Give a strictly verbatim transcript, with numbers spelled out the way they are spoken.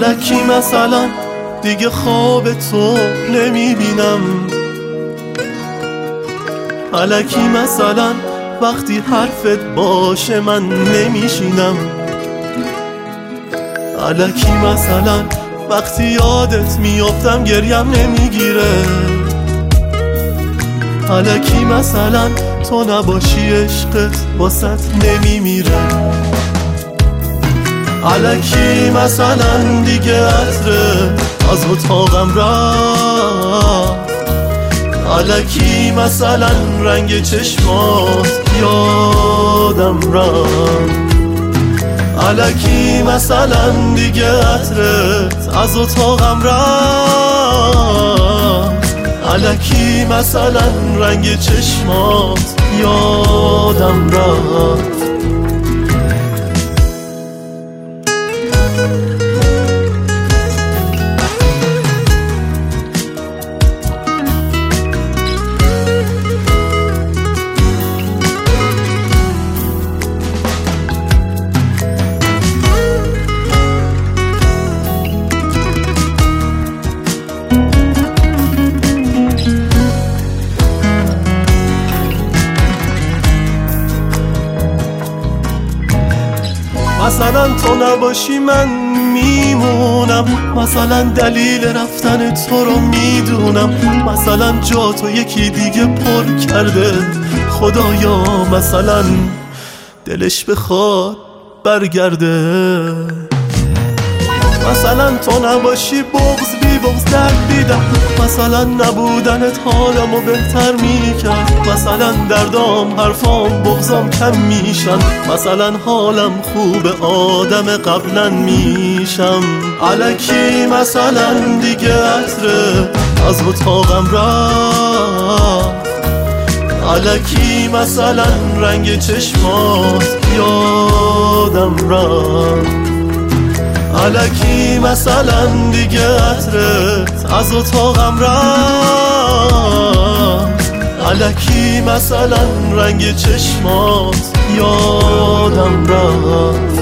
الکی مثلا دیگه خواب تو نمیبینم، الکی مثلا وقتی حرفت باشه من نمیشینم، الکی مثلا وقتی یادت میافتم گریم نمیگیره، الکی مثلا تو نباشی عشقت واسط نمیمیره، الکی مثلا دیگه عطره از اتاقم رفت، الکی مثلا رنگ چشمات یادم رفت، الکی مثلا دیگه عطرت از اتاقم رفت، الکی مثلا رنگ چشمات یادم رفت. مثلا تو نباشی من میمونم، مثلا دلیل رفتن تو رو میدونم، مثلا جا تو یکی دیگه پر کرده خدایا، مثلا دلش بخواد برگرده، مثلا تو نباشی بغض بی بغض درد دیدم، مثلا نبودنت حالمو بهتر میکرد، مثلا دردام حرفام بغضام کم میشن، مثلا حالم خوب آدم قبلا میشم، الکی مثلا دیگه عطره از اتاقم رفت، الکی مثلا رنگ چشمات یادم رفت، الکی مثلا دیگه عطرت از اتاقم رفت، الکی مثلا رنگ چشمات یادم رفت.